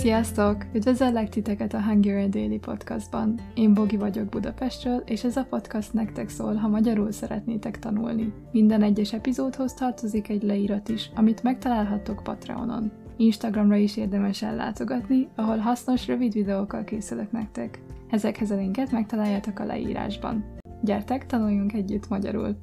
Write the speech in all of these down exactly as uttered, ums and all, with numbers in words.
Sziasztok! Üdvözöllek titeket a Hungarian Daily Podcastban. Én Bogi vagyok Budapestről, és ez a podcast nektek szól, ha magyarul szeretnétek tanulni. Minden egyes epizódhoz tartozik egy leírat is, amit megtalálhattok Patreonon. Instagramra is érdemes ellátogatni, ahol hasznos, rövid videókkal készülök nektek. Ezekhez a linket megtaláljátok a leírásban. Gyertek, tanuljunk együtt magyarul!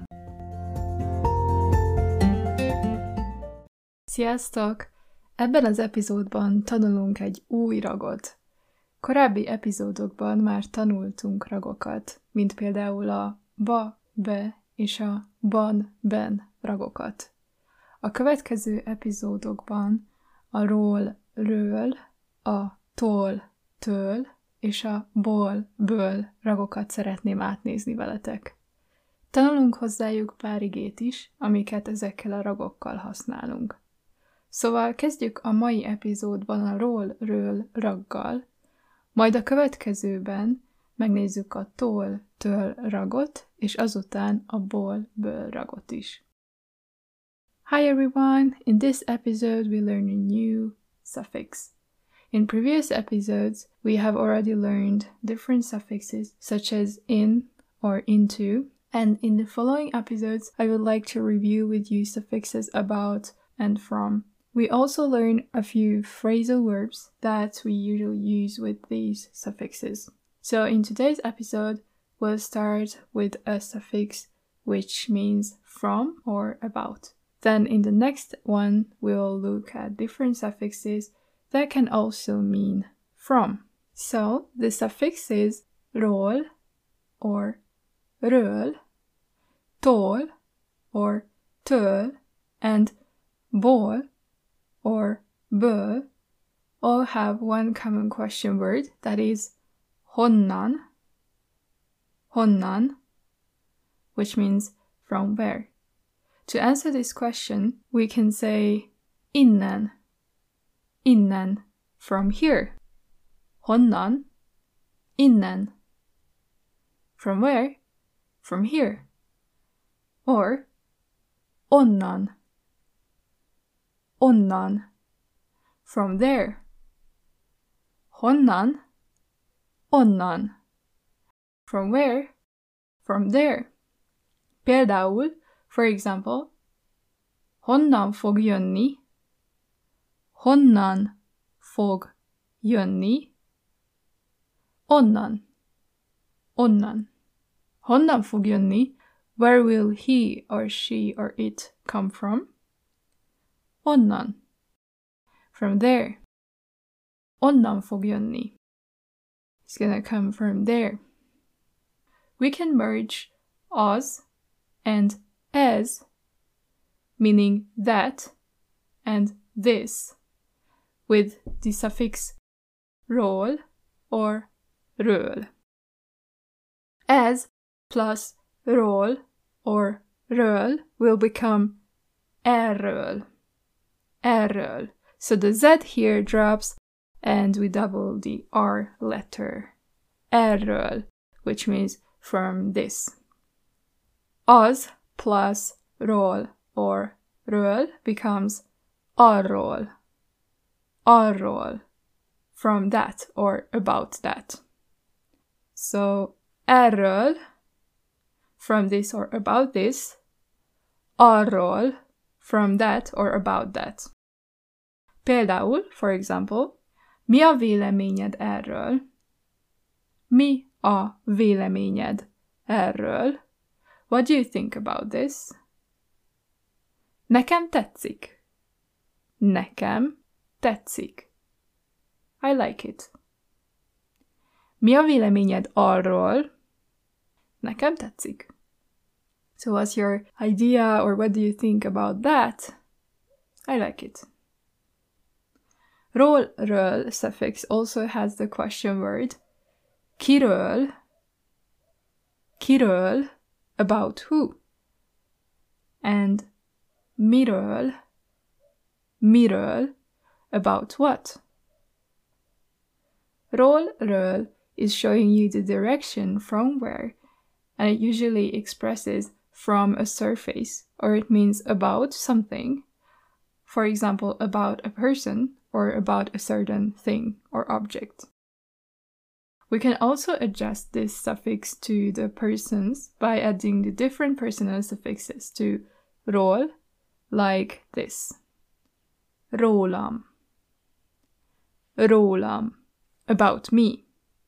Sziasztok! Ebben az epizódban tanulunk egy új ragot. Korábbi epizódokban már tanultunk ragokat, mint például a ba, be és a ban, ben ragokat. A következő epizódokban a ról, ről, a tól, től és a ból, ből ragokat szeretném átnézni veletek. Tanulunk hozzájuk pár igét is, amiket ezekkel a ragokkal használunk. Szóval kezdjük a mai epizódban a ról, ről raggal, majd a következőben megnézzük a tól, től ragot, és azután a ból, ből ragot is. Hi everyone! In this episode we learn a new suffix. In previous episodes we have already learned different suffixes such as in or into, and in the following episodes I would like to review with you suffixes about and from. We also learn a few phrasal verbs that we usually use with these suffixes. So in today's episode, we'll start with a suffix which means from or about. Then in the next one, we'll look at different suffixes that can also mean from. So the suffixes ról or ről, tól or től, and ból or ből all have one common question word, that is honnan, honnan, which means from where. To answer this question, we can say innen, innen, from here. Honnan, innen. From where? From here. Or onnan, onnan, from there. Honnan, onnan. From where? From there. Például, for example, honnan fog jönni? Honnan fog jönni? Onnan, onnan. Honnan fog jönni? Where will he or she or it come from? Onnan. From there. Onnan fog jönni. It's gonna come from there. We can merge az and ez, meaning that and this, with the suffix ról or ről. Ez plus ról or ről will become erről. Erről. So the Z here drops and we double the R letter. Erről, which means from this. Az plus ról or ről becomes arról. Arról. From that or about that. So erről, from this or about this. Arról, from that or about that. Például, for example, mi a véleményed erről? Mi a véleményed erről? What do you think about this? Nekem tetszik. Nekem tetszik. I like it. Mi a véleményed arról? Nekem tetszik. So what's your idea or what do you think about that? I like it. Ról, ről suffix also has the question word kiről, kiről, about who, and miről, miről, about what. Ról, ről is showing you the direction from where, and it usually expresses from a surface, or it means about something. For example, about a person or about a certain thing or object. We can also adjust this suffix to the persons by adding the different personal suffixes to ról, like this. Rólam. Rólam. About me.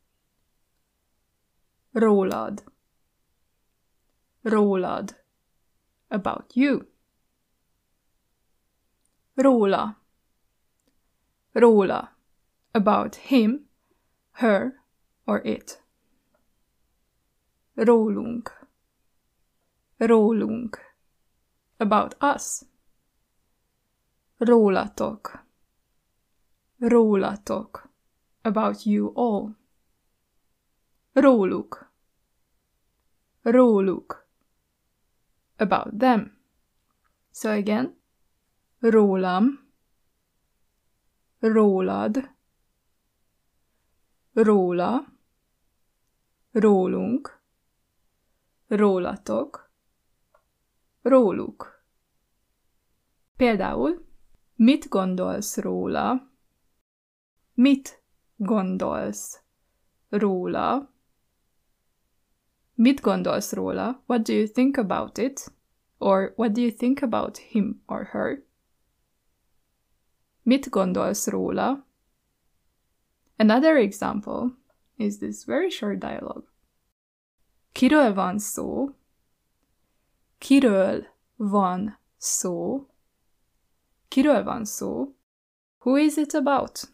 Rólad. Rólad. About you. Róla. Róla. About him, her, or it. Rólunk. Rólunk. About us. Rólatok. Rólatok. About you all. Róluk. Róluk. About them. So again, rólam, rólad, róla, rólunk, rólatok, róluk. Például, mit gondolsz róla? Mit gondolsz róla? Mit gondolsz róla? What do you think about it? Or what do you think about him or her? Mit gondolsz róla? Another example is this very short dialogue. Kiről van szó? Kiről van szó? Kiről van szó? Who is it about?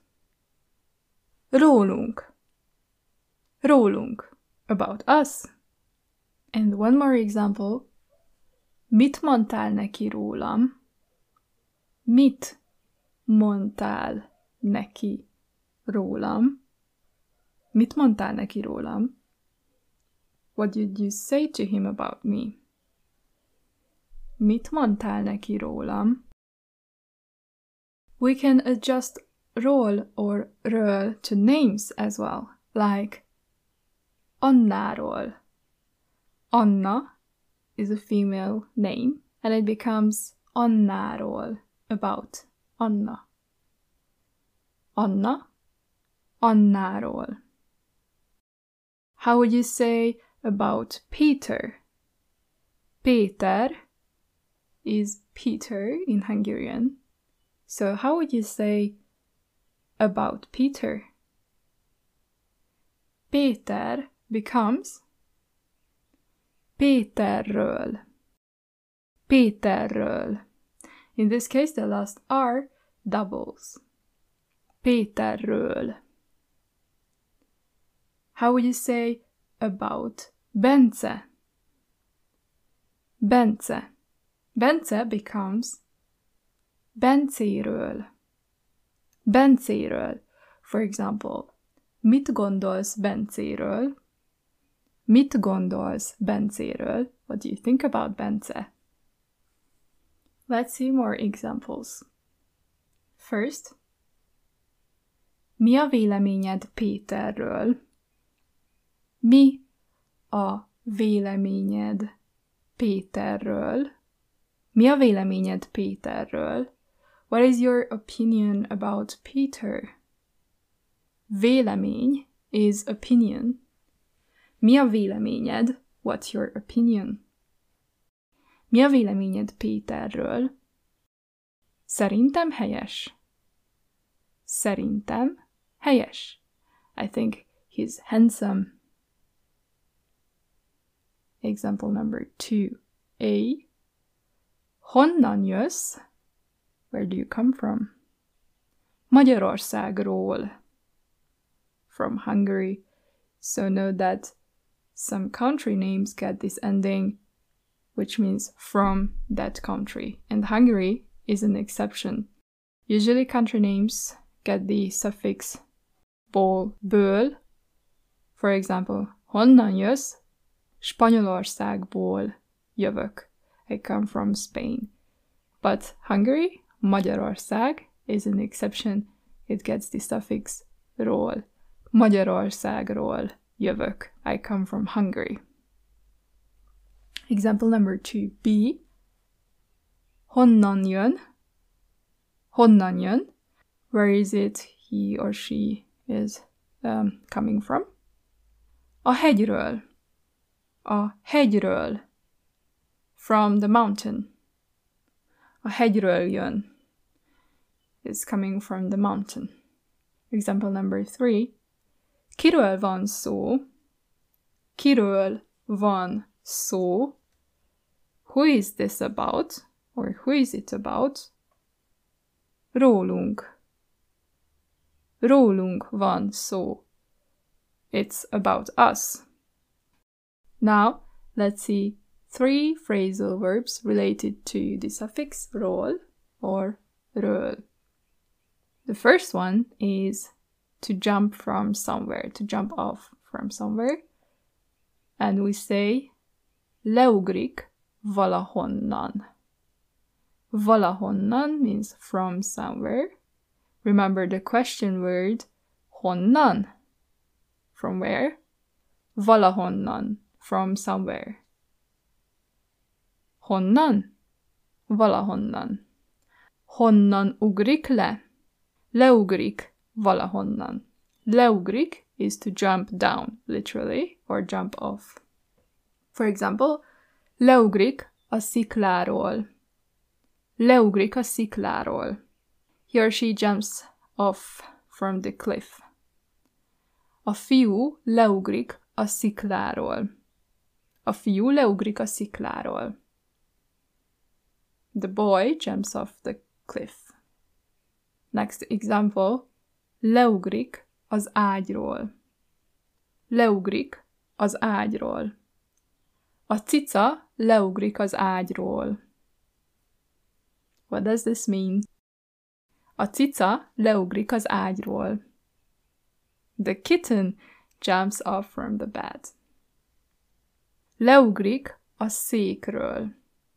Rólunk. Rólunk. About us. And one more example. Mit mondtál neki rólam? Mit mondtál neki rólam? Mit mondtál neki rólam? What did you say to him about me? Mit mondtál neki rólam? We can adjust ról or ről to names as well, like Annáról. Anna is a female name, and it becomes Annáról, about Anna. Anna, Annáról. How would you say about Peter? Péter is Peter in Hungarian. So how would you say about Peter? Péter becomes Péterről. Péterről. In this case, the last R doubles. Péterről. How would you say about Bence? Bence. Bence becomes Bencéről. Bencéről. For example, mit gondolsz Bencéről? Mit gondolsz Bencéről? What do you think about Bence? Let's see more examples. First, mi a véleményed Péterről? Mi a véleményed Péterről? Mi a véleményed Péterről? What is your opinion about Peter? Vélemény is opinion. Mi a véleményed? What's your opinion? Mi a véleményed Péterről? Szerintem helyes. Szerintem helyes. I think he's handsome. Example number two. A. Honnan jössz? Where do you come from? Magyarországról. From Hungary. So note that some country names get this ending, which means from that country. And Hungary is an exception. Usually country names get the suffix ból, ből. For example, honnan jössz? Spanyolországból jövök. I come from Spain. But Hungary, Magyarország, is an exception. It gets the suffix ról. Magyarországról jövök. I come from Hungary. Example number two. B. Honnan jön? Honnan jön? Where is it he or she is um, coming from? A hegyről. A hegyről. From the mountain. A hegyről jön. Is coming from the mountain. Example number three. Kiről van szó? Kiről van szó? Who is this about? Or who is it about? Rólunk. Rólunk van szó. It's about us. Now, let's see three phrasal verbs related to the suffix ról or ről. The first one is to jump from somewhere, to jump off from somewhere. And we say, leugrik valahonnan. Valahonnan means from somewhere. Remember the question word, honnan. From where? Valahonnan. From somewhere. Honnan? Valahonnan. Honnan ugrik le? Leugrik valahonnan. Leugrik is to jump down, literally, or jump off. For example, leugrik a szikláról. Leugrik a szikláról. He or she jumps off from the cliff. A fiú leugrik a szikláról. A fiú leugrik a szikláról. The boy jumps off the cliff. Next example, leugrik az ágyról. Leugrik az ágyról. A cica leugrik az ágyról. What does this mean? A cica leugrik az ágyról. The kitten jumps off from the bed. Leugrik a székről.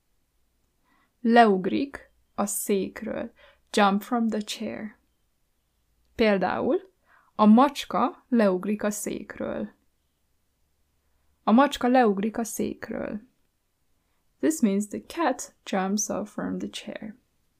Leugrik a székről. Jump from the chair. Például, a macska leugrik a székről. A macska leugrik a székről. This means the cat jumps off from the chair.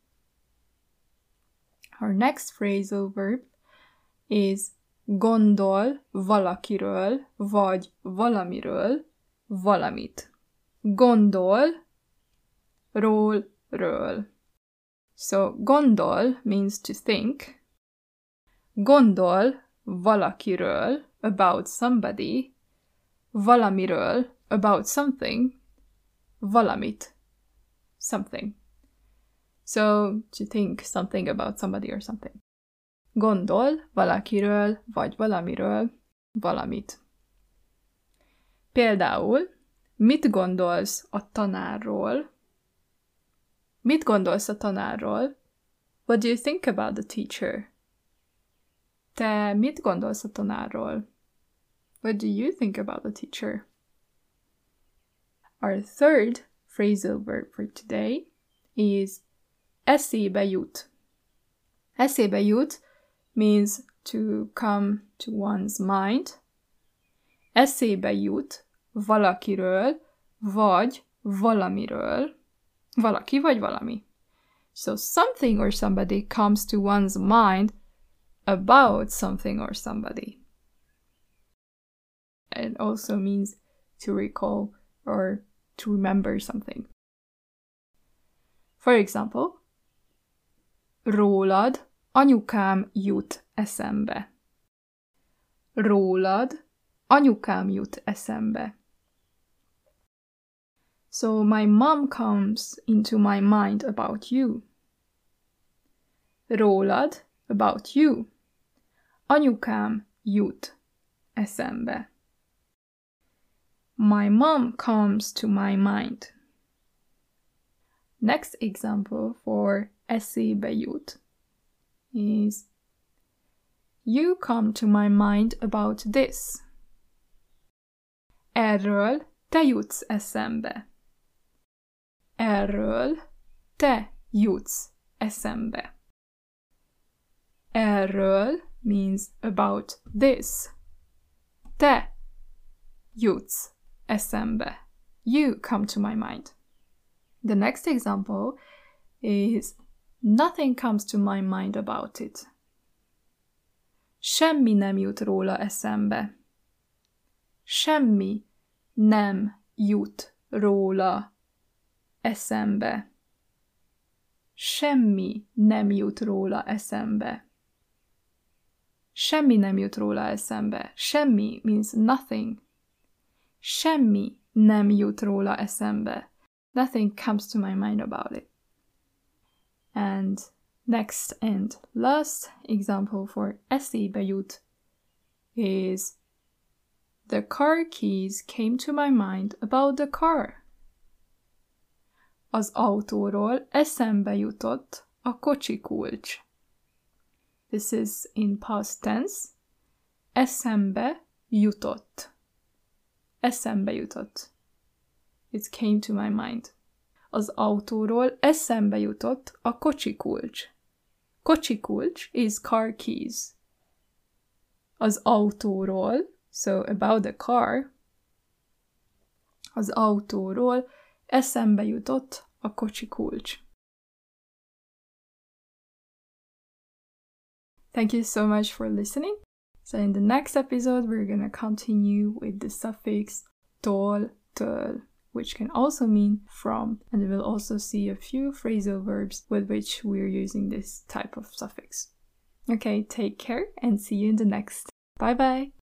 Our next phrasal verb is gondol valakiről, vagy valamiről, valamit. Gondol, ról, ről. So, gondol means to think. Gondol valakiről, about somebody. Valamiről, about something. Valamit, something. So, to think something about somebody or something. Gondol valakiről, vagy valamiről, valamit. Például, mit gondolsz a tanárról? Mit gondolsz a tanárról? What do you think about the teacher? Te mit gondolsz a tanárról? What do you think about the teacher? Our third phrasal verb for today is eszébe jut. Eszébe jut means to come to one's mind. Eszébe jut valakiről, vagy valamiről. Valaki vagy valami. So something or somebody comes to one's mind about something or somebody. It also means to recall or to remember something. For example, rólad anyukám jut eszembe. Rólad anyukám jut eszembe. So my mom comes into my mind about you. Rólad, about you. Anyukám jut eszembe. My mom comes to my mind. Next example for eszébe jut is you come to my mind about this. Erről te jutsz eszembe. Erről te jutsz eszembe. Erről means about this. Te jutsz eszembe. You come to my mind. The next example is nothing comes to my mind about it. Semmi nem jut róla eszembe. Semmi nem jut róla eszembe. Semmi nem jut róla eszembe. Semmi nem jut róla eszembe. Semmi means nothing. Semmi nem jut róla eszembe. Nothing comes to my mind about it. And next and last example for eszébe jut is the car keys came to my mind about the car. Az autóról eszembe jutott a kocsi kulcs. This is in past tense. Eszembe jutott. Eszembe jutott. It came to my mind. Az autóról eszembe jutott a kocsi kulcs. Kocsi kulcs is car keys. Az autóról, so about the car, az autóról eszembe jutott a kocsi kulcs. Thank you so much for listening. So in the next episode, we're going to continue with the suffix tól, től, which can also mean from, and we will also see a few phrasal verbs with which we're using this type of suffix. Okay, take care and see you in the next. Bye bye!